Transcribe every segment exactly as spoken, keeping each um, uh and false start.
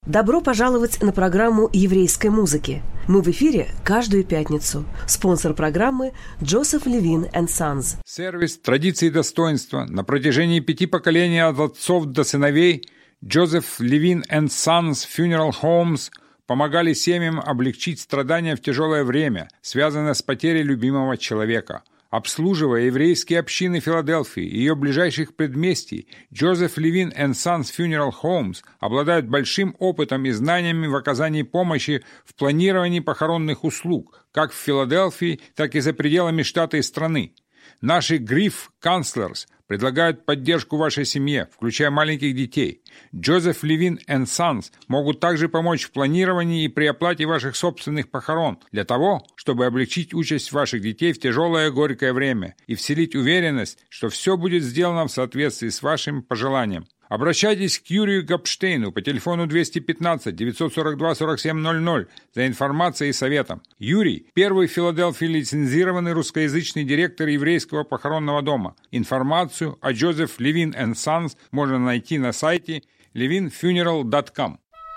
Добро пожаловать на программу еврейской музыки. Мы в эфире каждую пятницу. Спонсор программы – Joseph Levin and Sons. Сервис «Традиции и достоинства» на протяжении пяти поколений от отцов до сыновей Joseph Levin and Sons Funeral Homes помогали семьям облегчить страдания в тяжелое время, связанное с потерей любимого человека. Обслуживая еврейские общины Филадельфии и ее ближайших предместий, Joseph Levin and Sons Funeral Homes обладают большим опытом и знаниями в оказании помощи в планировании похоронных услуг, как в Филадельфии, так и за пределами штата и страны. Наши Grief Counselors предлагают поддержку вашей семье, включая маленьких детей. Joseph Levin and Sons могут также помочь в планировании и при оплате ваших собственных похорон для того, чтобы облегчить участь ваших детей в тяжелое горькое время и вселить уверенность, что все будет сделано в соответствии с вашим пожеланием. Обращайтесь к Юрию Гопштейну по телефону двести пятнадцать девятьсот сорок два сорок семь ноль ноль за информацией и советом. Юрий – первый в Филадельфии лицензированный русскоязычный директор еврейского похоронного дома. Информацию о Joseph Levin and Sons можно найти на сайте levin funeral dot com.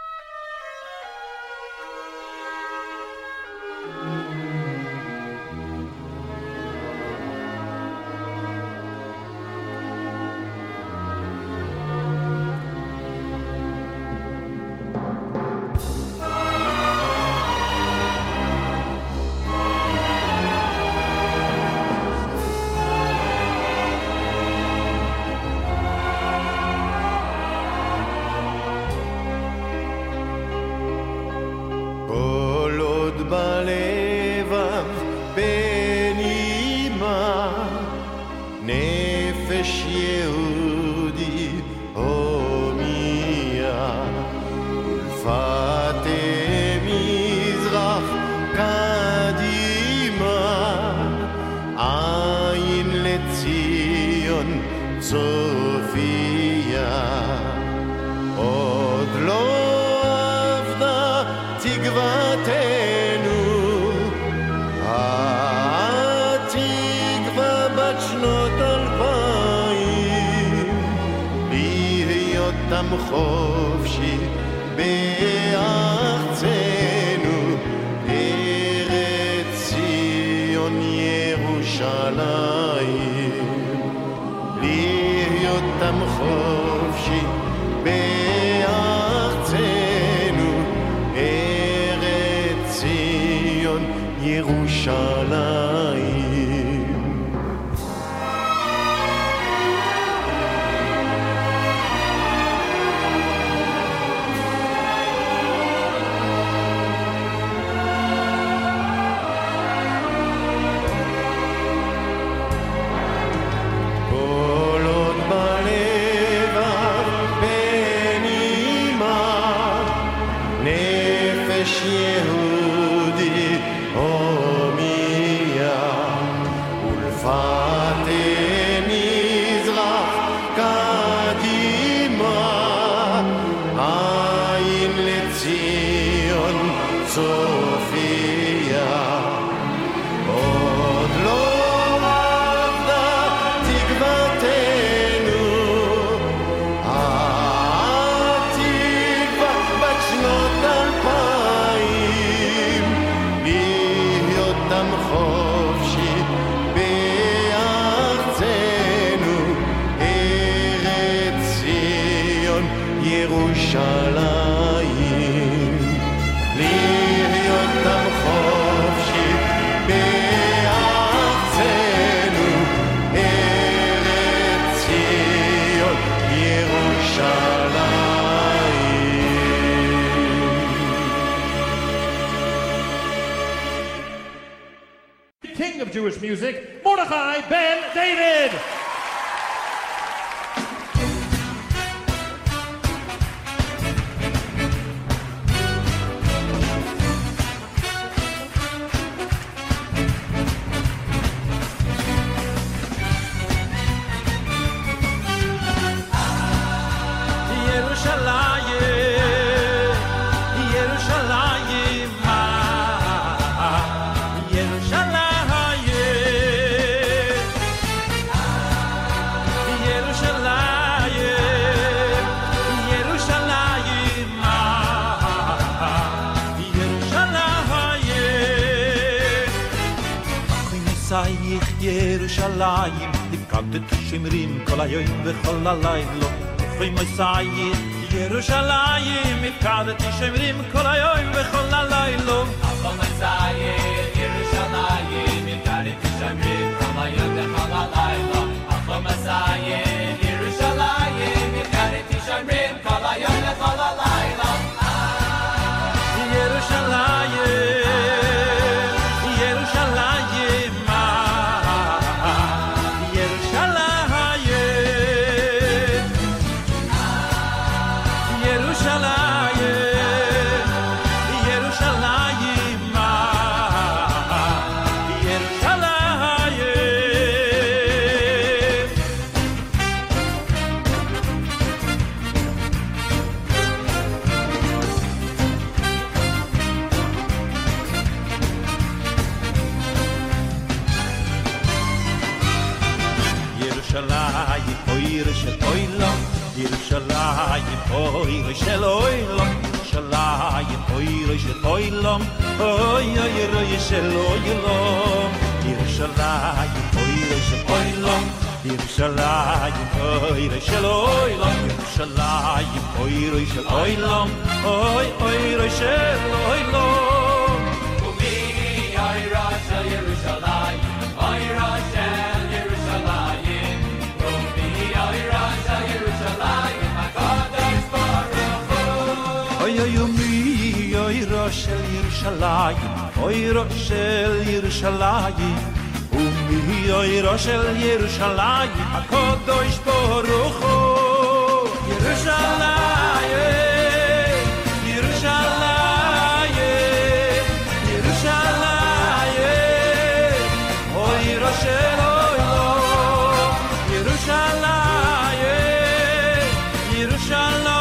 חופשי בארצנו, ארץ ציון ירושלים. להיות עם חופשי בארצנו, ארץ ציון ירושלים. Jewish music, Mordechai Ben David. Yerushalayim, Yerushalayim. Yerushalayim Tifkadet shimrim kol hayoim vechol halaylo Choy Mosayim Yerushalayim Tifkadet shimrim kol hayoim vechol halaylo Choy Mosayim Yerushalayim Tifkadet shimrim kol hayoim vechol halaylo Choy Mosayim Yerushalayim Tifkadet shimrim kol hayoim vechol halaylo Yerushalayim Yerushalayim, oy, shel oylom, Yerushalayim, oy, shel oylom, oy, oy, oy, shel oylom, Yerushalayim, oy, shel oylom, Yerushalayim, oy, shel oylom, Yerushalayim, oy, shel oylom, oy, oy, shel oylom. Umi, oy, shel Yerushalayim, oy, shel Yerushalayim, Umi, oy, shel Yerushalayim. Oy oy mi oy roshel Yerushalayim oy roshel Yerushalayim umi oy roshel Yerushalayim HaKadosh Baruch Hu Yerushalayim Yerushalayim Yerushalayim oy roshel oy Yerushalayim Yerushalayim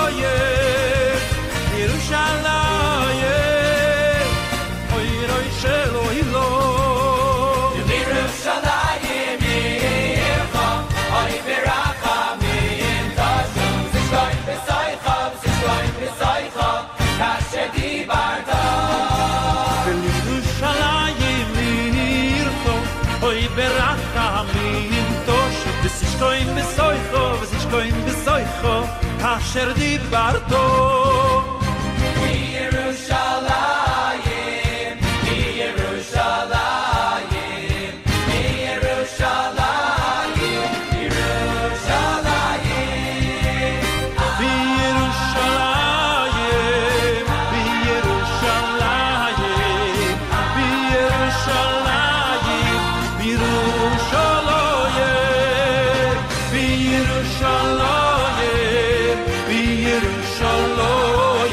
Koin besoycho, was ich koin besoycho, asher dibarto. Yerushalayim, Yerushalayim, Yerushalayim, Yerushalayim, Yerushalayim, Yerushalayim, Yerushalayim, Yerushalayim. Yerushalayim, Yerushalayim,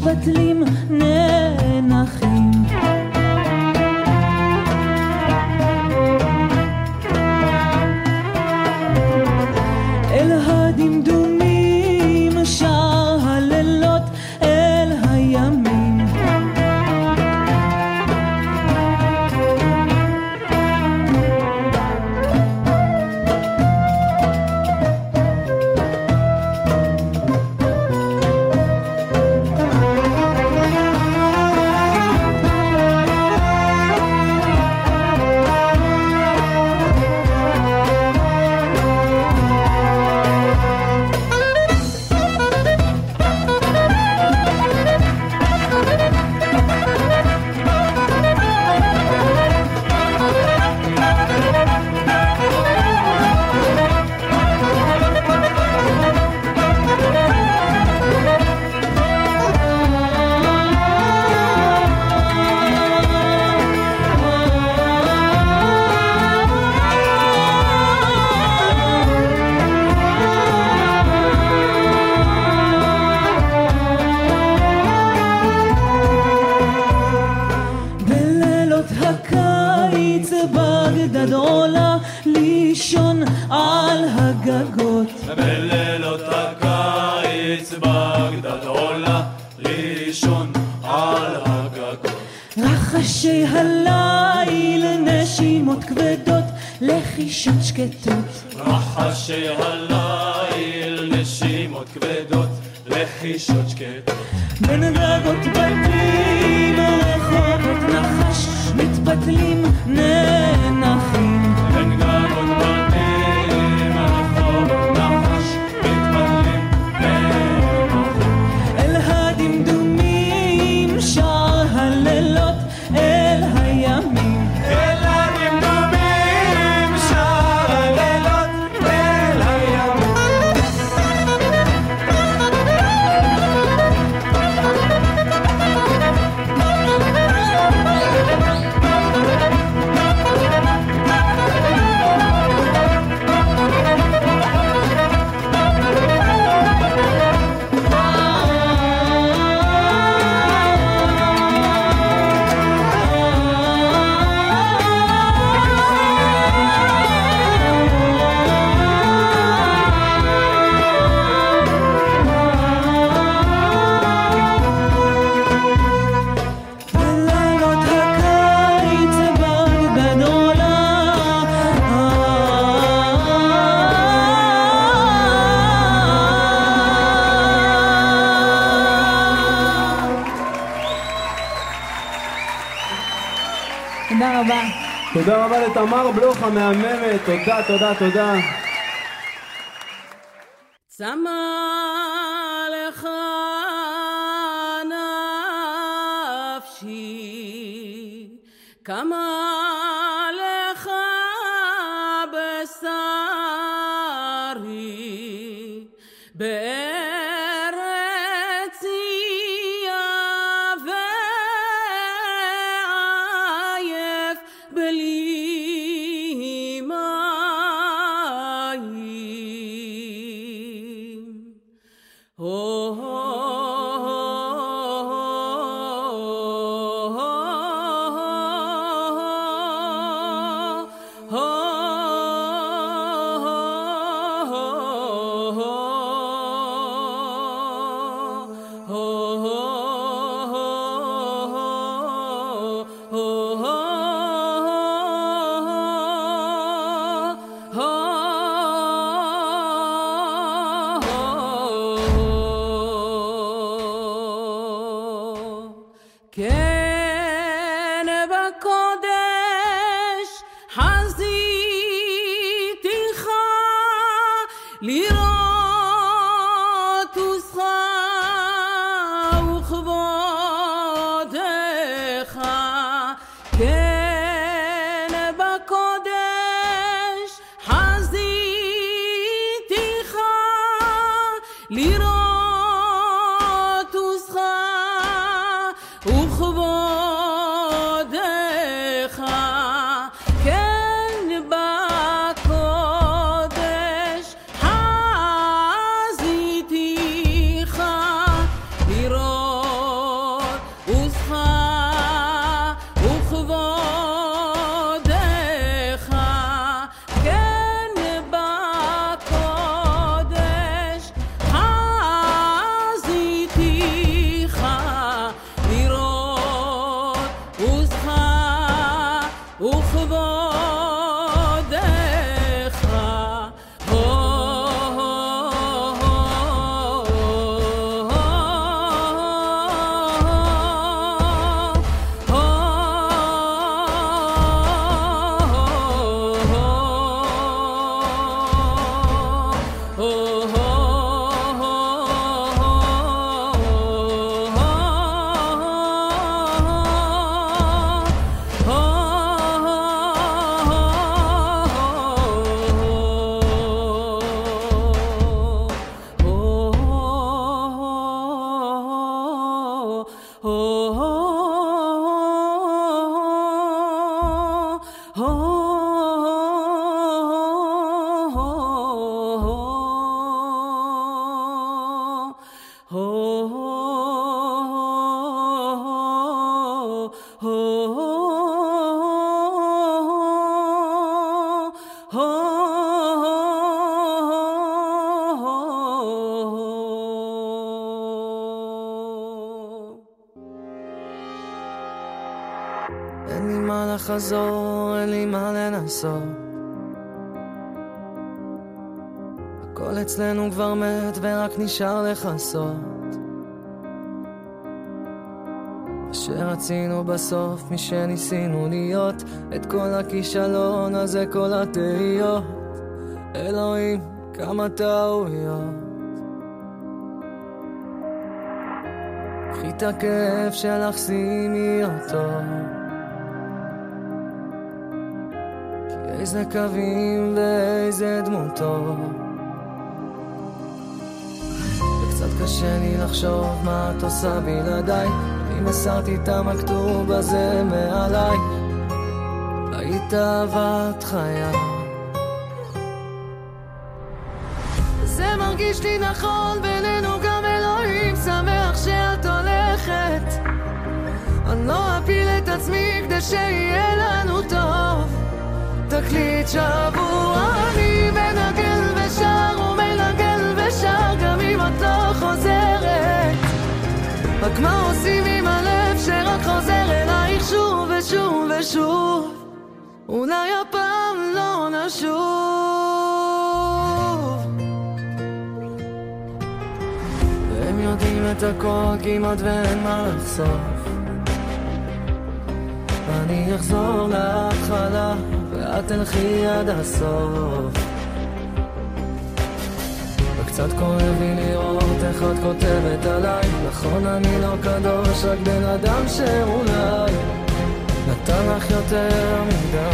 מתפתלים ננחים. אל הדמדומים שר הלילות אל הימים. בגדד עולה לישון על הגגות. בלילות הקיץ בגדד עולה לישון על הגגות. רחשי הליל נשימות כבדות לחישות שקטות. רחשי הליל נשימות כבדות לחישות שקטות. בין גגות בתים רחובות נחש מתפתלים ננחים. בין גגות בתים רחובות נחש מתפתלים ננחים. אל הדמדומים שר הלילות אל הימים. אל הדמדומים שר הלילות אל הימים. תודה רבה. תודה רבה לתמר בלוך המהממת. תודה, תודה, תודה. צמא לך נפשי, כמה לך בשרי, בארץ יה ועייף בלי מים. הו הו כן בקודש חזיתיך לראות עוזך וכבודך. כן בקודש חזיתיך לראות עוזך וכבודך. כן בקודש חזיתיך לראות אין לי מה לחזור, אין לי מה לנסות, הכל אצלנו כבר מת ורק נשאר לחסות. שרצינו בסוף מי שניסינו להיות, את כל הכישלון הזה כל התהיות, אלוהים כמה טעויות. קחי את הכאב שלך שימי אותו, כי איזה קווים ואיזה דמותו. וקצת קשה לי לחשוב מה את עושה בלעדיי, אני מסרתי את המכתוב הזה מעליי, היית אהבת חיי. זה מרגיש לי נכון בינינו, גם אלוהים שמח שאת הולכת, אני לא אפיל את עצמי כדי שיהיה לנו טוב. תקליט שבוע אני מנגל ושר ומנגל ושר, גם אם את לא חוזרת, רק מה עושים עם הלב שרק חוזר אלייך שוב ושוב ושוב, אולי הפעם לא נשוב. והם יודעים את הכל כמעט ואין מה לחשוף, אני אחזור להתחלה ואת תלכי עד הסוף. וקצת כואב לי לראות איך את כותבת עליי, נכון אני לא קדוש, רק בן אדם שאולי נתן לך יותר מדי,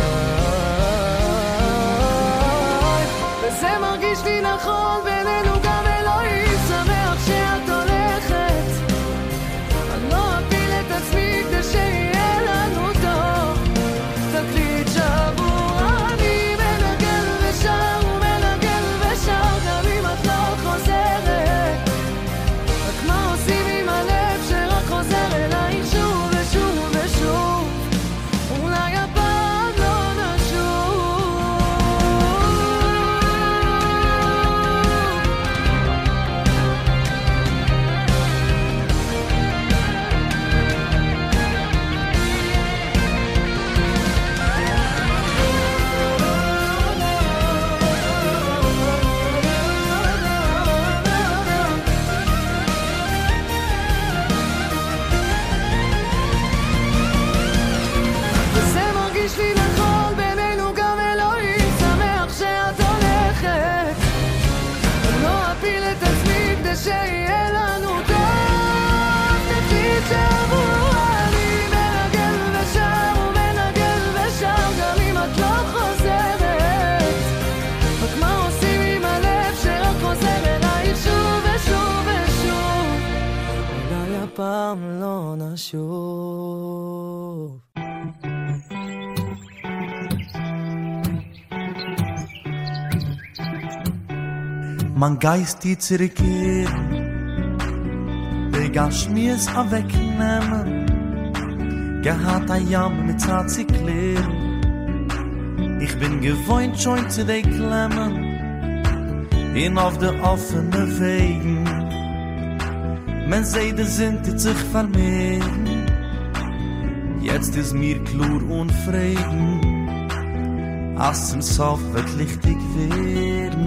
וזה מרגיש לי נכון בינינו, גם אלוהים שמח שאת הולכת, אני לא אפיל את עצמי כדי שיהיה לנו טוב. תקליט שבוע אני מנגל ושר ומנגל ושר, גם אם את לא חוזרת, רק מה עושים עם הלב שרק חוזר אלייך שוב ושוב ושוב, אולי הפעם לא נשוב. וזה מרגיש לי נכון בינינו, גם אלוהים שמח שאת הולכת, אני לא אפיל את עצמי כדי שיהיה לנו טוב. תקליט שבוע אני מנגל ושר ומנגל ושר, גם אם את לא חוזרת, רק מה עושים עם הלב שרק חוזר אלייך שוב ושוב ושוב, אולי הפעם לא נשוב. Mein Geist die zurückkehren, begasch mir es wegnehmen, gehad a Jam mit Zart zu klären. Ich bin gewohnt schon zu den Klemmen, hin auf der offene Wegen, men Seide sind die sich vermehren, jetzt ist mir klur und Frieden, als im Sof wird lichtig werden.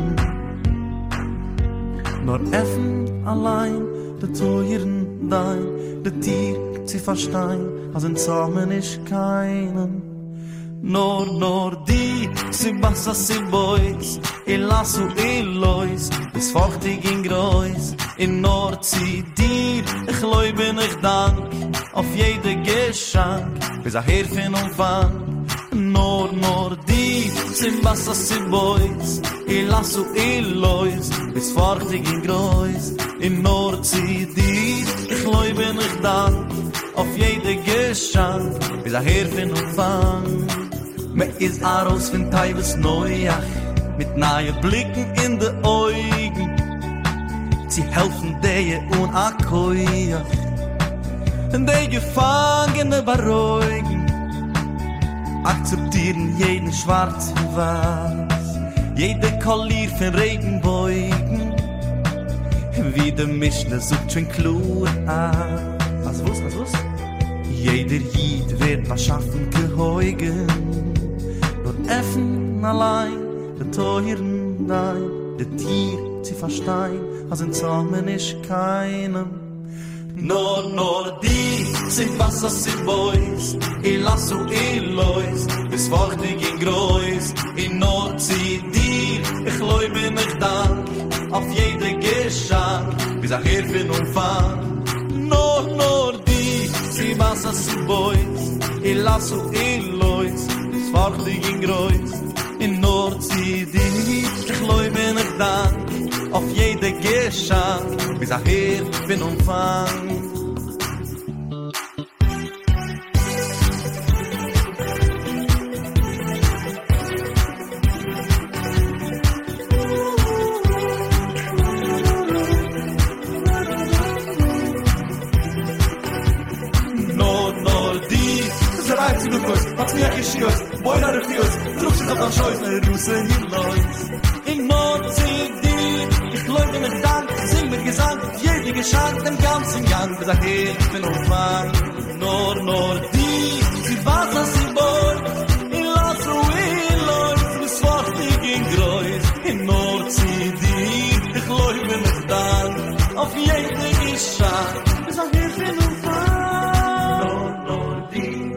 Nur effen allein, de teuren dein, de Tier zu verstehen, als in Zahmen ist keinen. Nur, nur die, sie bassa, sie boys, ich lass u Elois, bis fortig in Groß, in Nord sie dir, ich leub bin ich dank, auf jede Geschenk, bis a Herfen und Fang. Nur, nur die, sie bassa, sie boys, ich lass u Elois, bis fortig in Groß, in Nord sie dir, ich leub bin ich dank, auf jede Geschenk, bis er her fin und fang. Me is aros fin Teibes Neuach, mit nahe Blicken in de Augen. Sie helfen deje un Akkoiach, und die Gefangene beruhigen, akzeptieren jeden schwarz und weiß, jede Kollier von Regenbeugen, wie der Mischner sucht schon Klur an. Was wuss, was wuss? Jeder Jid wird was schaffen geheugen, nur effen allein, der Teuren dein, der Tier zu verstehen, als in Zahmen ist keinem. Nor, nor, die sind Wasser, sind Boys, I lasso, I lois, bis fortig in Grois, in Nord, sie dir, ich leu bin ich dank, auf jede Geschenk, bis ich hier bin und fang. Nor, nor, die sind Wasser, sind Boys, I lasso, I lois, bis fortig in Grois, in Nord, sie dir, ich leu bin ich dank, auf jede Geschenk, bis ich hier bin und fang. What's mir geschios, boy na refios, trugst du dann schois na rusen in lois. In Nordsee, die, ich leuchte mit Dank, sing mit Gesang, jede Geschenk, den ganzen Gang, bis ich ich bin umfang. Nor, nor, die, sie Wasser, sie Boy, in Lasso, in Lois, bis fortig in Grois. In Nordsee, die, ich leuchte mit Dank, auf jede Geschenk, bis ich ich bin umfang. Nor, nor, die.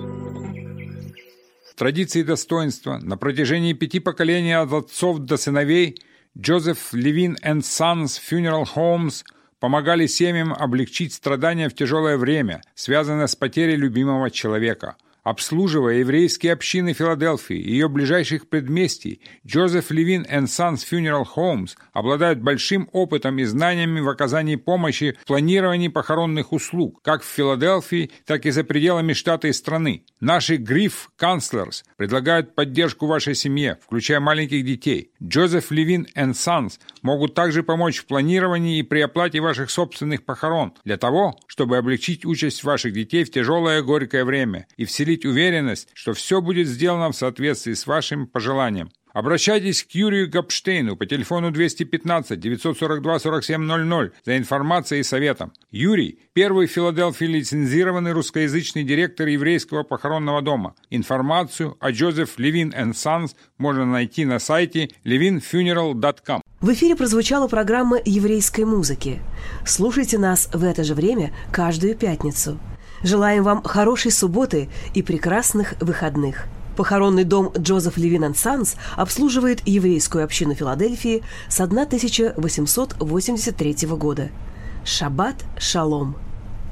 Традиции и достоинства на протяжении пяти поколений от отцов до сыновей Joseph Levin and Sons Funeral Homes помогали семьям облегчить страдания в тяжелое время, связанное с потерей любимого человека. Обслуживая еврейские общины Филадельфии и ее ближайших предместий, Joseph Levin and Sons Funeral Homes обладают большим опытом и знаниями в оказании помощи в планировании похоронных услуг, как в Филадельфии, так и за пределами штата и страны. Наши Grief Counselors предлагают поддержку вашей семье, включая маленьких детей. Joseph Levin and Sons могут также помочь в планировании и при оплате ваших собственных похорон, для того, чтобы облегчить участь ваших детей в тяжелое горькое время и вселить уверенность, что все будет сделано в соответствии с вашим пожеланием. Обращайтесь к Юрию Гопштейну по телефону двести пятнадцать девятьсот сорок два сорок семь ноль ноль за информацией и советом. Юрий – первый в Филадельфии лицензированный русскоязычный директор еврейского похоронного дома. Информацию о Joseph Levin and Sons можно найти на сайте levin funeral dot com. В эфире прозвучала программа еврейской музыки. Слушайте нас в это же время каждую пятницу. Желаем вам хорошей субботы и прекрасных выходных. Похоронный дом Joseph Levin and Sons обслуживает еврейскую общину Филадельфии с тысяча восемьсот восемьдесят третьего года. Шаббат шалом!